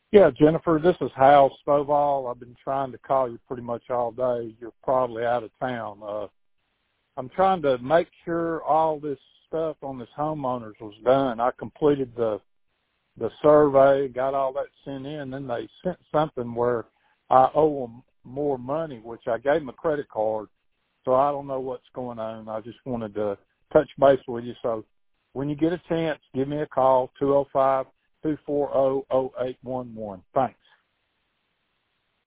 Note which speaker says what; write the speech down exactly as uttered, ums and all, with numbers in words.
Speaker 1: Yeah, Jennifer, this is Hal Stovall. I've been trying to call you pretty much all day. You're probably out of town. Uh, I'm trying to make sure all this stuff on this homeowners was done. I completed the the survey, got all that sent in, then they sent something where I owe them more money, which I gave them a credit card. So I don't know what's going on. I just wanted to touch base with you. So when you get a chance, give me a call, two oh five, two four zero, zero eight one one. Thanks.